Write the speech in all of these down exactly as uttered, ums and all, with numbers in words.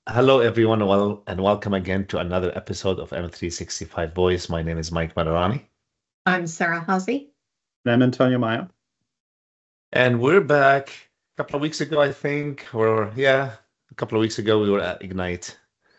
Hello, everyone, well, and welcome again to another episode of M three sixty-five Voice. My name is Mike Madarani, I'm Sarah Hazy. And I'm Antonio Mayo. and we're back a couple of weeks ago, I think, or yeah, a couple of weeks ago, we were at Ignite,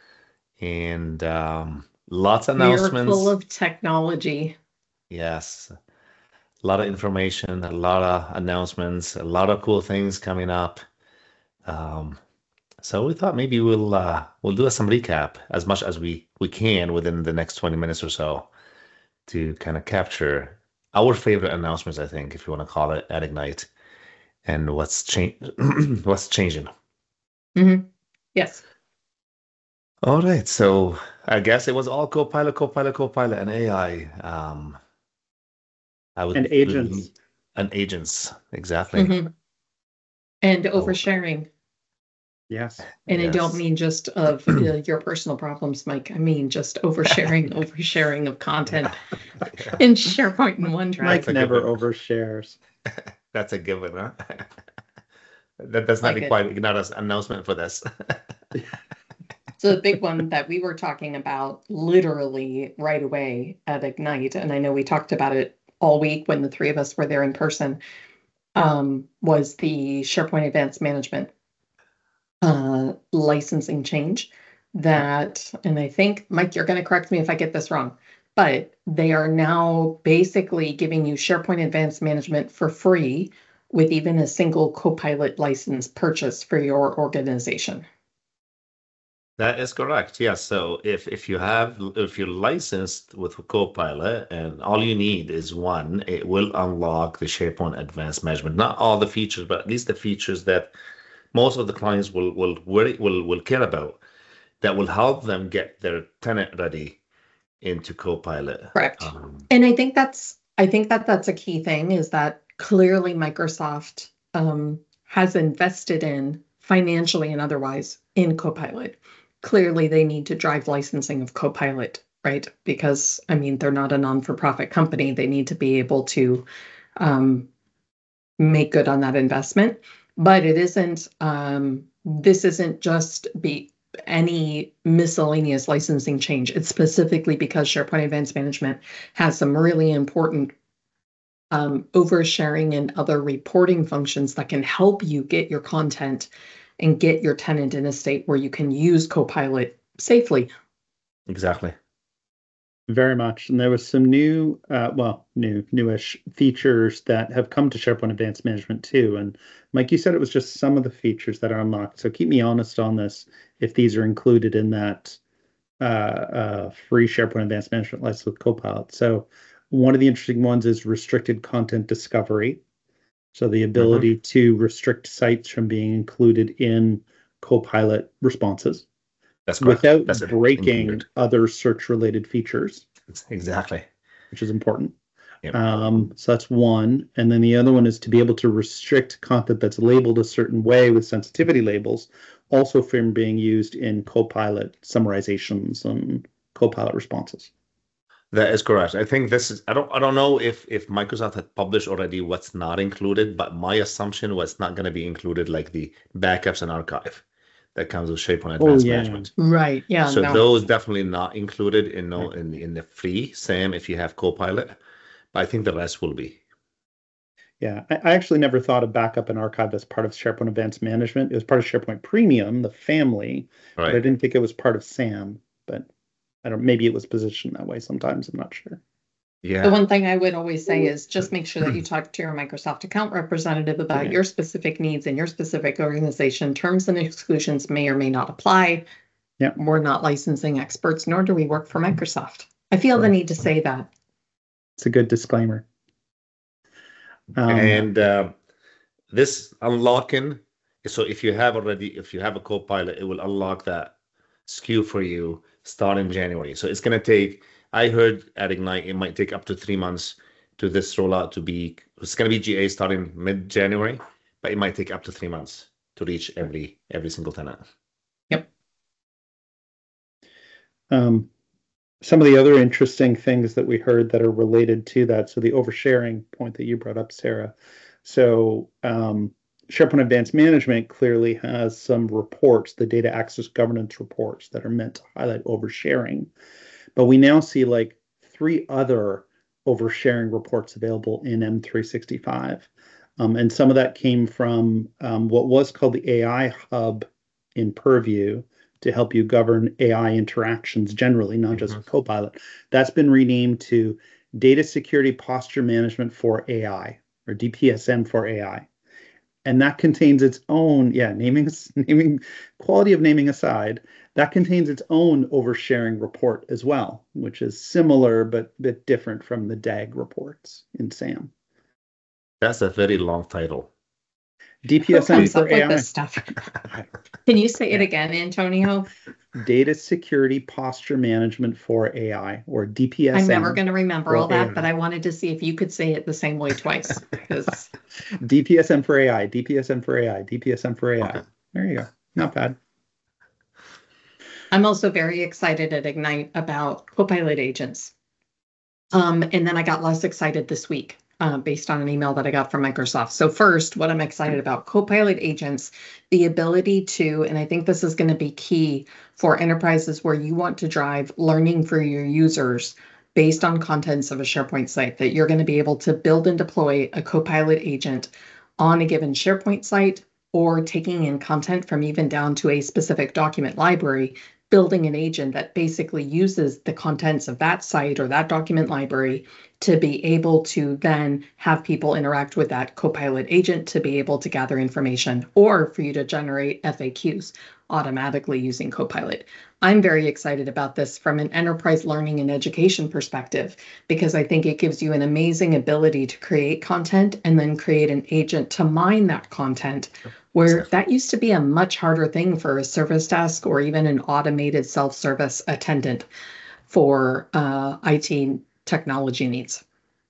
and um, lots of Miracle announcements. of technology. Yes, a lot of information, a lot of announcements, a lot of cool things coming up. Um, so we thought maybe we'll uh, we'll do some recap as much as we we can within the next twenty minutes or so, to kind of capture our favorite announcements, I think, if you want to call it, at Ignite, and what's change what's changing. hmm Yes. All right, so I guess it was all Copilot, Copilot, Copilot, and A I. Um, I And would agents. and agents, exactly. hmm And Oh, oversharing. Yes. And I don't yes. mean just of uh, your personal problems, Mike. I mean just oversharing, oversharing of content Yeah, in SharePoint and OneDrive. Mike that's a never given. overshares. That's a given, huh? That does not Like it. require Ignite's announcement for this. So the big one that we were talking about literally right away at Ignite, and I know we talked about it all week when the three of us were there in person, um, was the SharePoint Advanced Management uh, licensing change that, and I think, Mike, you're going to correct me if I get this wrong, but they are now basically giving you SharePoint Advanced Management for free with even a single Copilot license purchase for your organization. That is correct. Yes. So if if you have if you're licensed with Copilot and all you need is one, it will unlock the SharePoint Advanced Management. Not all the features, but at least the features that most of the clients will will worry, will will care about, that will help them get their tenant ready into Copilot. Correct. Um, And I think that's, I think that that's a key thing is that clearly Microsoft um, has invested in financially and otherwise in Copilot. Clearly, they need to drive licensing of Copilot, right? Because, I mean, they're not a non-for-profit company. They need to be able to um, make good on that investment. But it isn't, um, this isn't just be any miscellaneous licensing change. It's specifically because SharePoint Advanced Management has some really important um, oversharing and other reporting functions that can help you get your content and get your tenant in a state where you can use Copilot safely. exactly. Very much. And there was some new, uh, well, new, newish features that have come to SharePoint Advanced Management too. And Mike, you said it was just some of the features that are unlocked. So keep me honest on this, if these are included in that uh, uh, free SharePoint Advanced Management license with Copilot. So one of the interesting ones is restricted content discovery. So the hmm ability to restrict sites from being included in Copilot responses That's correct. without That's it included. breaking other search-related features, Exactly. which is important. Yep. Um, so that's one. And then the other one is to be able to restrict content that's labeled a certain way with sensitivity labels, also from being used in Copilot summarizations and Copilot responses. That is correct. I think this is, I don't I don't know if if Microsoft had published already what's not included, but my assumption was not going to be included, like the backups and archive that comes with SharePoint Oh Advanced yeah. Management. Right. Yeah. So No. those definitely not included in no Right. in the in the free, same if you have Copilot, but I think the rest will be. Yeah, I, I actually never thought of backup and archive as part of SharePoint Advanced Management. It was part of SharePoint Premium, the family, but I Right. didn't think it was part of SAM. But I don't, maybe it was positioned that way sometimes. I'm not sure. The Yeah. one thing I would always say is just make sure that you talk to your Microsoft account representative about Yeah. your specific needs and your specific organization. Terms and exclusions may or may not apply. Yeah. We're not licensing experts, nor do we work for Microsoft. I feel the Right. need to say that. It's a good disclaimer. Um, And uh, this unlocking, so if you have already, if you have a Copilot, it will unlock that S K U for you starting January. So it's going to take, I heard at Ignite, it might take up to three months to this rollout to be, it's going to be G A starting mid-January, but it might take up to three months to reach every every single tenant. Yep. um, some of the other interesting things that we heard that are related to that. So the oversharing point that you brought up, Sarah. So um, SharePoint Advanced Management clearly has some reports, the data access governance reports that are meant to highlight oversharing. But we now see like three other oversharing reports available in M three sixty-five. Um, and some of that came from um, what was called the A I Hub in Purview to help you govern A I interactions generally, not just Mhm. Copilot. That's been renamed to Data Security Posture Management for A I, or D P S M for A I. And that contains its own, yeah, naming, naming, quality of naming aside, that contains its own oversharing report as well, which is similar but a bit different from the D A G reports in SAM. That's a very long title. Who D P S M comes for up with A I. this stuff? Can you say it again, Antonio? Data Security Posture Management for A I, or D P S M. I'm never going to remember all for A I. that, but I wanted to see if you could say it the same way twice. Because D P S M for A I, D P S M for A I, D P S M for A I. Okay. There you go. Not bad. I'm also very excited at Ignite about Copilot agents. Um, and then I got less excited this week uh, based on an email that I got from Microsoft. So first, what I'm excited about, Copilot agents, the ability to, and I think this is going to be key for enterprises where you want to drive learning for your users based on contents of a SharePoint site, that you're going to be able to build and deploy a Copilot agent on a given SharePoint site, or taking in content from even down to a specific document library, building an agent that basically uses the contents of that site or that document library to be able to then have people interact with that Copilot agent to be able to gather information, or for you to generate F A Qs automatically using Copilot. I'm very excited about this from an enterprise learning and education perspective, because I think it gives you an amazing ability to create content and then create an agent to mine that content, where that used to be a much harder thing for a service desk or even an automated self-service attendant for uh, I T technology needs.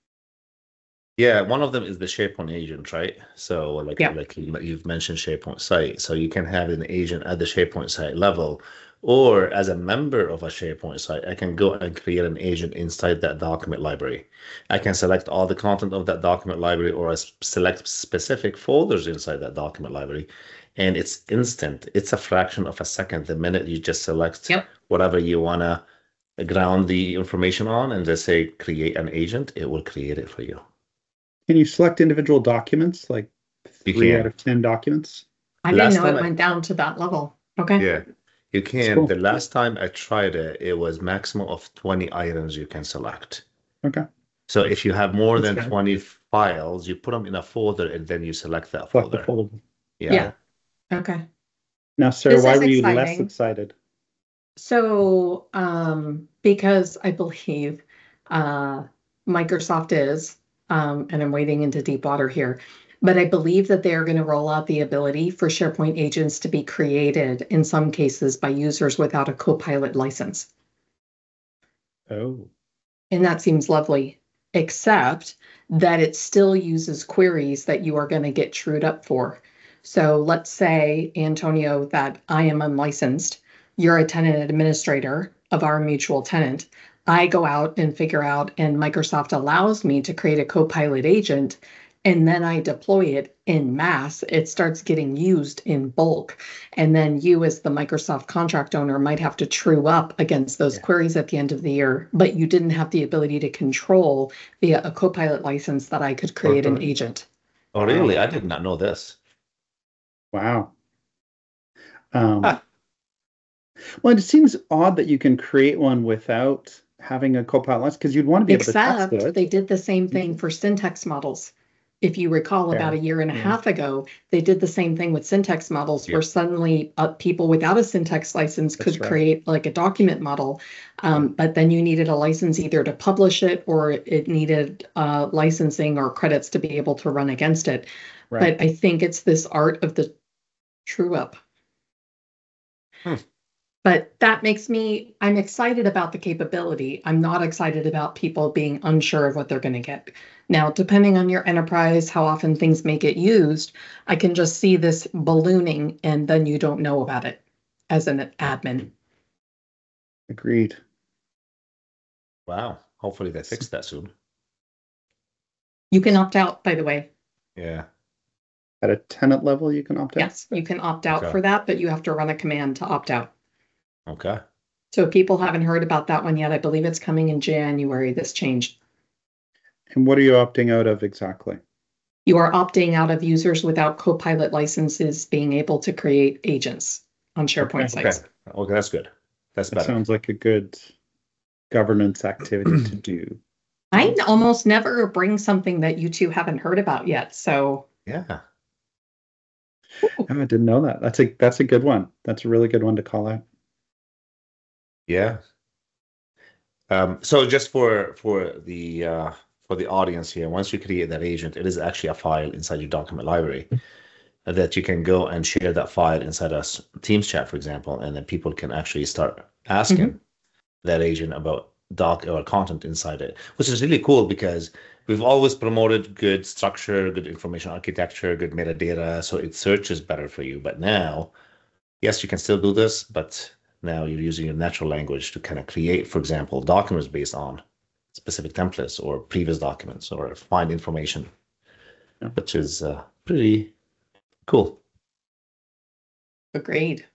Yeah, one of them is the SharePoint agent, right? So like Yeah. like you- you've mentioned SharePoint site. So you can have an agent at the SharePoint site level, or as a member of a SharePoint site, I can go and create an agent inside that document library. I can select all the content of that document library, or I s- select specific folders inside that document library. And it's instant. It's a fraction of a second the minute you just select Yep. whatever you want to ground the information on and just say create an agent, it will create it for you. Can you select individual documents, like You three can. out of ten documents? I didn't Last know time it I- went down to that level. Okay. Yeah, you can. cool. The last time I tried it, it was maximum of twenty items you can select. Okay. So if you have more That's than fair. twenty files, you put them in a folder and then you select that Select the folder. folder. Yeah. Yeah. Okay. Now, Sarah, This why is were you less exciting. excited? So, um, because I believe uh, Microsoft is, um, and I'm wading into deep water here, but I believe that they are going to roll out the ability for SharePoint agents to be created in some cases by users without a Copilot license. Oh, And that seems lovely, except that it still uses queries that you are going to get trued up for. So let's say, Antonio, that I am unlicensed. You're a tenant administrator of our mutual tenant. I go out and figure out, and Microsoft allows me to create a Copilot agent, and then I deploy it in mass. It starts getting used in bulk. And then you, as the Microsoft contract owner, might have to true up against those Yeah. queries at the end of the year, but you didn't have the ability to control via a Copilot license that I could create an Okay. agent. Oh, really? I did not know this. wow. Um, Ah. Well, it seems odd that you can create one without having a Copilot license, because you'd want to be able to test Except it. they did the same thing for syntax models. If you recall, about a Fair. year and a Yeah. half ago, they did the same thing with syntax models, where Yeah. suddenly uh, people without a syntax license That's could right. create like a document model, um, Yeah. but then you needed a license either to publish it, or it needed uh, licensing or credits to be able to run against it. Right. But I think it's this art of the true up. Hmm. But that makes me, I'm excited about the capability. I'm not excited about people being unsure of what they're going to get. Now, depending on your enterprise, how often things may get used, I can just see this ballooning and then you don't know about it as an admin. Agreed. Wow. Hopefully they fix that soon. You can opt out, by the way. Yeah. At a tenant level, you can opt out? Yes, you can opt out Okay. for that, but you have to run a command to opt out. Okay. So if people haven't heard about that one yet, I believe it's coming in January, this change. And what are you opting out of exactly? You are opting out of users without Copilot licenses being able to create agents on SharePoint Okay. sites. Okay. Okay, that's good. That's That better. sounds like a good governance activity to do. I almost never bring something that you two haven't heard about yet. So Yeah. Oh, I didn't know that. That's a that's a good one. That's a really good one to call out. Yeah. Um, so just for for the uh, for the audience here, once you create that agent, it is actually a file inside your document library that you can go and share that file inside a s- Teams chat, for example, and then people can actually start asking that agent about doc or content inside it, which is really cool because we've always promoted good structure, good information architecture, good metadata, so it searches better for you. But now, yes, you can still do this, but now you're using your natural language to kind of create, for example, documents based on specific templates or previous documents or find information, Yeah. which is uh, pretty cool. agreed.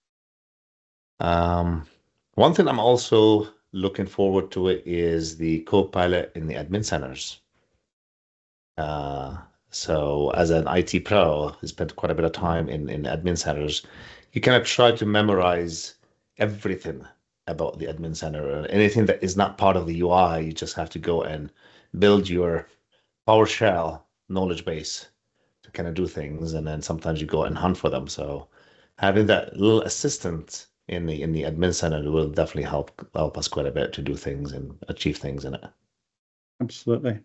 Um, one thing I'm also looking forward to it is the Copilot in the admin centers. Uh, so as an I T pro who spent quite a bit of time in, in admin centers, you kind of try to memorize everything about the admin center. Anything that is not part of the U I, you just have to go and build your PowerShell knowledge base to kind of do things, and then sometimes you go and hunt for them. So having that little assistant in the in the admin center will definitely help help us quite a bit to do things and achieve things in it. Absolutely.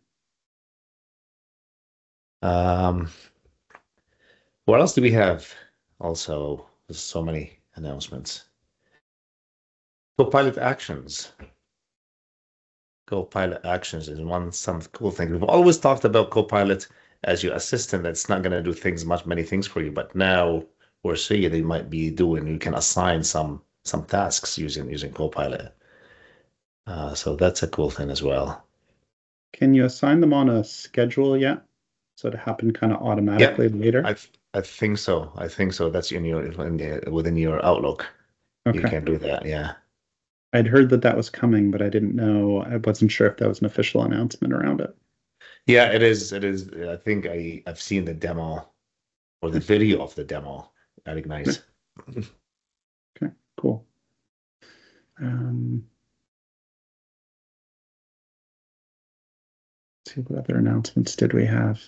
Um, what else do we have? Also, there's so many announcements. Copilot Actions. Copilot Actions is one some cool thing. We've always talked about Copilot as your assistant that's not going to do things much many things for you, but now we're seeing they might be doing. You can assign some some tasks using using Copilot. Uh, so that's a cool thing as well. Can you assign them on a schedule yet? So to happen kind of automatically later? I I think so. I think so. That's in your in the, within your Outlook. You Okay. can do that. Yeah. I'd heard that that was coming, but I didn't know. I wasn't sure if that was an official announcement around it. Yeah, it is. It is. I think I I've seen the demo or the video of the demo at Ignite. Okay, cool. Um, let's see, what other announcements did we have?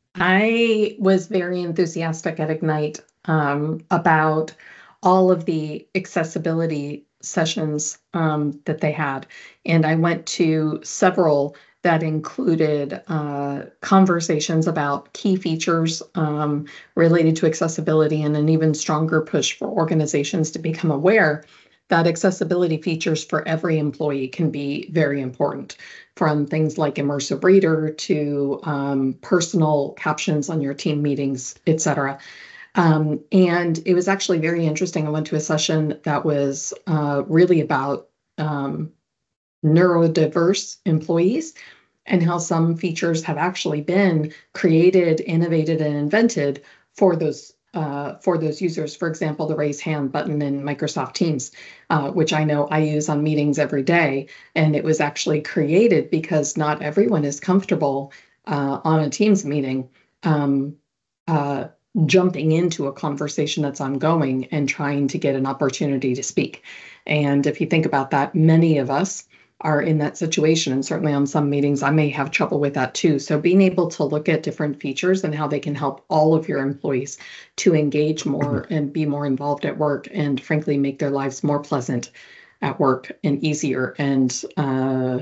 I was very enthusiastic at Ignite um, about all of the accessibility sessions um, that they had. And I went to several that included uh, conversations about key features um, related to accessibility and an even stronger push for organizations to become aware that accessibility features for every employee can be very important, from things like immersive reader to um, personal captions on your team meetings, et cetera. Um, and it was actually very interesting. I went to a session that was uh, really about um, neurodiverse employees and how some features have actually been created, innovated, and invented for those uh, for those users. For example, the raise hand button in Microsoft Teams, uh, which I know I use on meetings every day, and it was actually created because not everyone is comfortable uh, on a Teams meeting um, uh, jumping into a conversation that's ongoing and trying to get an opportunity to speak. And if you think about that, many of us are in that situation. And certainly on some meetings, I may have trouble with that too. So being able to look at different features and how they can help all of your employees to engage more and be more involved at work and frankly, make their lives more pleasant at work and easier. And uh,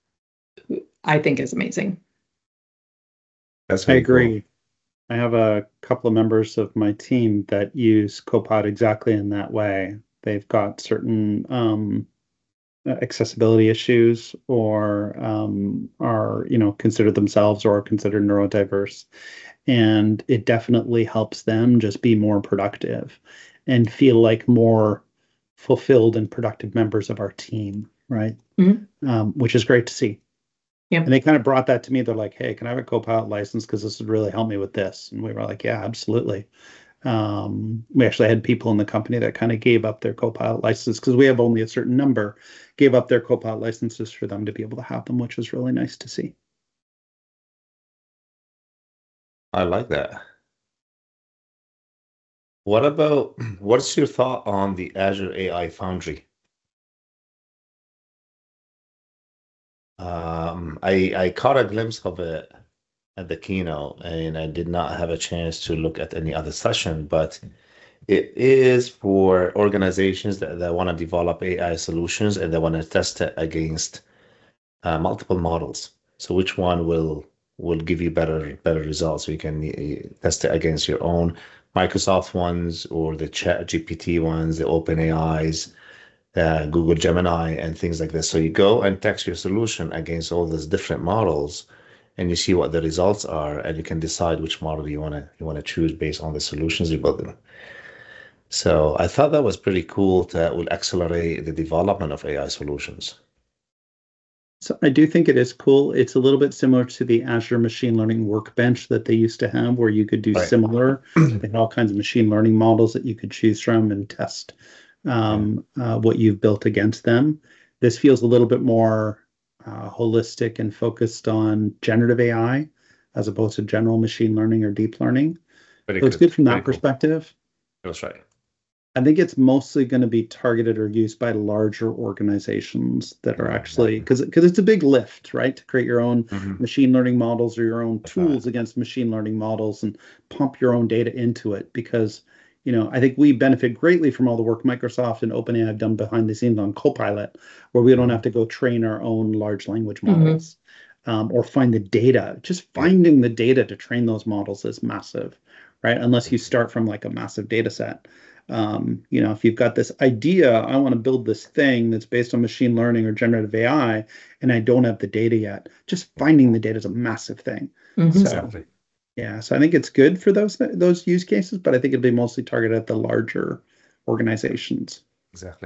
I think is amazing. That's I very agree. cool. I have a couple of members of my team that use Copilot exactly in that way. They've got certain um, accessibility issues or um, are, you know, consider themselves or considered neurodiverse. And it definitely helps them just be more productive and feel like more fulfilled and productive members of our team, right? Mhm. Um, which is great to see. Yep. And they kind of brought that to me. They're like, hey, can I have a Copilot license? Because this would really help me with this. And we were like, yeah, absolutely. Um, we actually had people in the company that kind of gave up their Copilot licenses because we have only a certain number, gave up their Copilot licenses for them to be able to have them, which was really nice to see. I like that. What about, what's your thought on the Azure A I Foundry? Um, I I caught a glimpse of it at the keynote, and I did not have a chance to look at any other session, but it is for organizations that, that want to develop A I solutions and they want to test it against uh, multiple models. So which one will will give you better better results? So you can uh, test it against your own Microsoft ones or the Chat G P T ones, the OpenAIs, uh, Google Gemini, and things like this. So you go and test your solution against all those different models, and you see what the results are, and you can decide which model you want to you want to choose based on the solutions you're building. So I thought that was pretty cool. That will accelerate the development of A I solutions. So I do think it is cool. It's a little bit similar to the Azure Machine Learning Workbench that they used to have, where you could do Right. similar. They had all kinds of machine learning models that you could choose from and test um, uh, what you've built against them. This feels a little bit more uh, holistic and focused on generative A I as opposed to general machine learning or deep learning. Very So it's good. good from Very that cool. perspective. That's right. I think it's mostly going to be targeted or used by larger organizations that are actually, because because it's a big lift, right? To create your own Mhm. machine learning models or your own That's right. tools against machine learning models and pump your own data into it. Because, you know, I think we benefit greatly from all the work Microsoft and OpenAI have done behind the scenes on Copilot, where we don't Mhm. have to go train our own large language Mhm. models um, or find the data. Just Yeah. finding the data to train those models is massive, right? Unless you start from like a massive data set. Um, you know, if you've got this idea, I want to build this thing that's based on machine learning or generative A I, and I don't have the data yet, just finding the data is a massive thing. Mhm. So, Exactly. yeah, so I think it's good for those those use cases, but I think it'll be mostly targeted at the larger organizations. Exactly.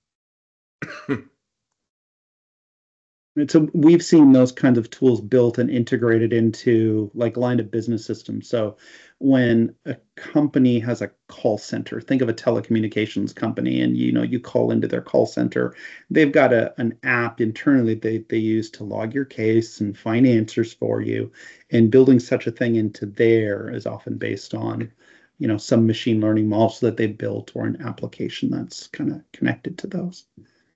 And so we've seen those kinds of tools built and integrated into like line of business systems. So when a company has a call center, think of a telecommunications company, and you know you call into their call center. They've got a an app internally they they use to log your case and find answers for you. And building such a thing into there is often based on, you know, some machine learning models that they built or an application that's kind of connected to those.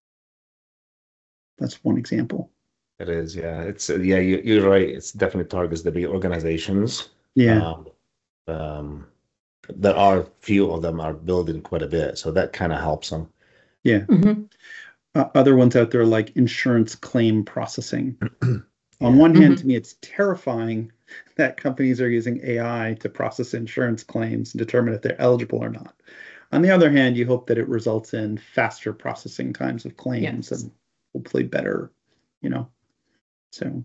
That's one example. It is, yeah. It's uh, yeah, you, you're right. It's definitely targets the big organizations. Yeah. Um, um, there are few of them are building quite a bit, so that kind of helps them. Yeah. Mhm. Uh, other ones out there like insurance claim processing. On Yeah. one hand, Mhm. to me, it's terrifying that companies are using A I to process insurance claims and determine if they're eligible or not. On the other hand, you hope that it results in faster processing times of claims Yes. and hopefully better, you know. So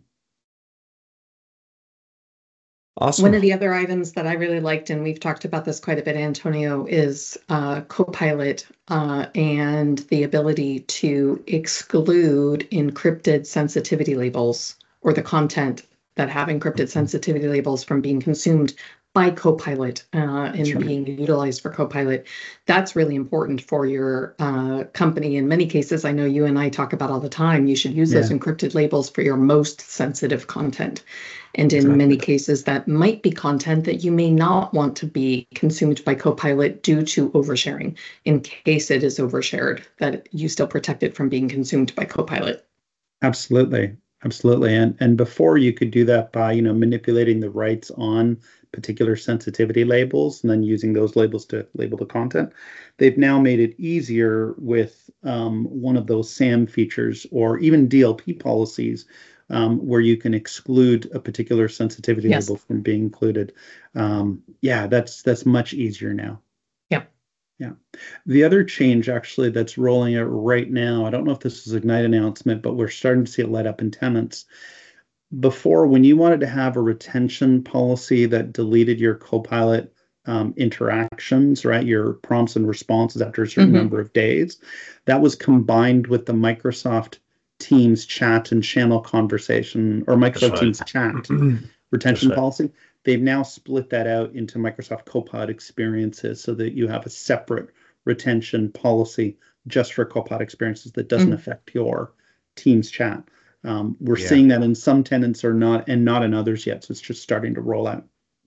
One Awesome. of the other items that I really liked, and we've talked about this quite a bit, Antonio, is uh, Copilot uh, and the ability to exclude encrypted sensitivity labels or the content that have encrypted sensitivity labels from being consumed by Copilot uh, and Sure. being utilized for Copilot. That's really important for your uh, company. In many cases, I know you and I talk about all the time, you should use those Yeah. encrypted labels for your most sensitive content. And in Exactly. many cases, that might be content that you may not want to be consumed by Copilot due to oversharing. In case it is overshared, that you still protect it from being consumed by Copilot. Absolutely. Absolutely. And and before you could do that by, you know, manipulating the rights on particular sensitivity labels and then using those labels to label the content. They've now made it easier with um, one of those SAM features or even D L P policies um, where you can exclude a particular sensitivity Yes. label from being included. Um, yeah, that's that's much easier now. Yeah. Yeah. The other change actually that's rolling out right now, I don't know if this is an Ignite announcement, but we're starting to see it light up in tenants. Before, when you wanted to have a retention policy that deleted your Copilot um, interactions, right, your prompts and responses after a certain Mhm. number of days, that was combined with the Microsoft Teams chat and channel conversation, or Microsoft right. Teams chat retention right. policy. They've now split that out into Microsoft Copilot experiences so that you have a separate retention policy just for Copilot experiences that doesn't Mm. affect your Teams chat. Um, we're Yeah. seeing that in some tenants or not, and not in others yet. So it's just starting to roll out.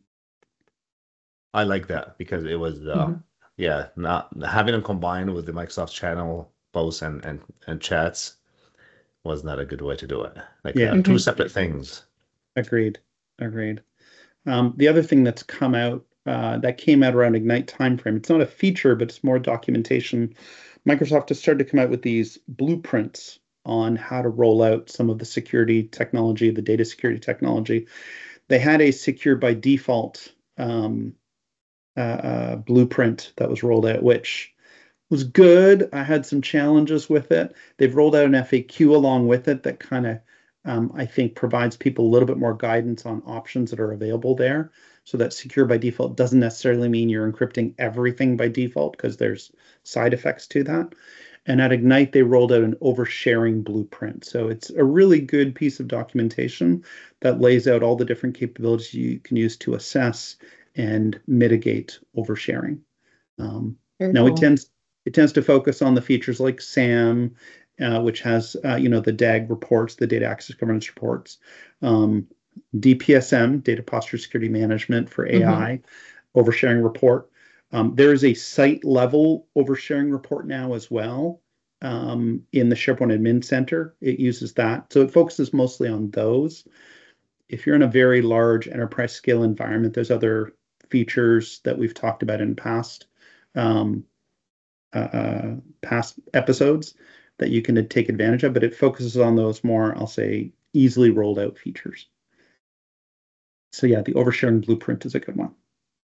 I like that because it was, uh, Mhm. yeah, not having them combined with the Microsoft channel posts and, and, and chats was not a good way to do it. Like Yeah. uh, two Mhm. separate things. Agreed. Agreed. Um, the other thing that's come out, uh, that came out around Ignite timeframe, it's not a feature, but it's more documentation. Microsoft has started to come out with these blueprints on how to roll out some of the security technology, the data security technology. They had a secure by default um, uh, uh, blueprint that was rolled out, which was good. I had some challenges with it. They've rolled out an F A Q along with it that kind of, um, I think, provides people a little bit more guidance on options that are available there. So that secure by default doesn't necessarily mean you're encrypting everything by default, because there's side effects to that. And at Ignite, they rolled out an oversharing blueprint. So it's a really good piece of documentation that lays out all the different capabilities you can use to assess and mitigate oversharing. Um, Very now, it cool. tends it tends to focus on the features like SAM, uh, which has uh, you know the D A G reports, the data access governance reports, um, D P S M, data posture security management for A I, oversharing report. Um, there is a site level oversharing report now as well um, in the SharePoint Admin Center. It uses that, so it focuses mostly on those. If you're in a very large enterprise scale environment, there's other features that we've talked about in past um, uh, past episodes that you can take advantage of, but it focuses on those more, I'll say, easily rolled out features. So yeah, the oversharing blueprint is a good one.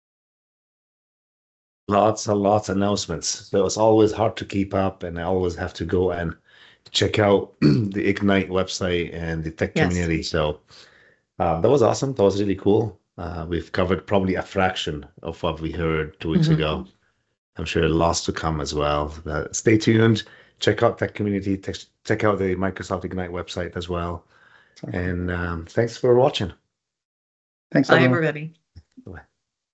Lots and lots of announcements. So it's always hard to keep up, and I always have to go and check out the Ignite website and the tech Yes. community. So uh, that was awesome. That was really cool. Uh, we've covered probably a fraction of what we heard two weeks Mhm. ago. I'm sure lots to come as well. Uh, stay tuned. Check out tech community. Check, check out the Microsoft Ignite website as well. So, And um, thanks for watching. thanks, Bye, everyone. everybody. Bye.